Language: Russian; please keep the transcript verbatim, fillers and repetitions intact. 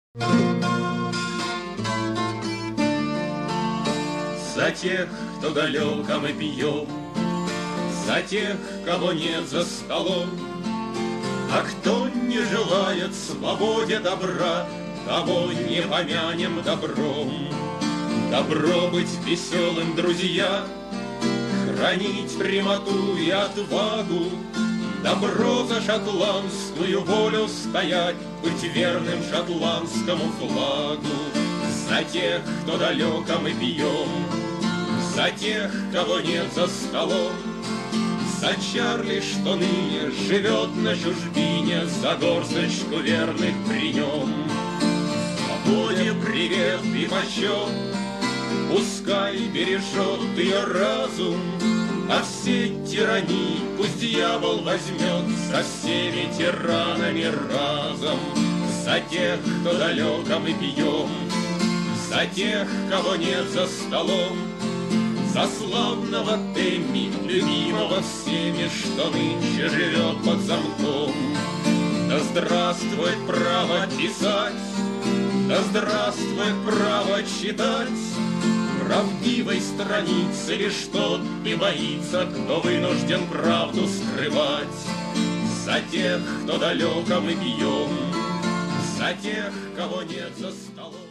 За тех, кто далеко мы пьем, за тех, кого нет за столом. А кто не желает свободе добра, того не помянем добром. Добро быть веселым, друзья, хранить прямоту и отвагу. Добро за шотландскую волю стоять, быть верным шотландскому флагу. За тех, кто далеко мы пьем, за тех, кого нет за столом. За Чарли, что ныне живет на чужбине, за горсточку верных при нем. Свободе привет и почет, пускай бережет ее разум. А все тирании пусть дьявол возьмет со всеми тиранами разом. За тех, кто далеко мы пьем, за тех, кого нет за столом. За славного Тэмми, любимого всеми, что нынче живет под замком. Да здравствует право писать, да здравствует право читать. Правдивой страницы лишь тот не боится, кто вынужден правду скрывать. За тех, кто далеко мы пьем, за тех, кого нет за столом.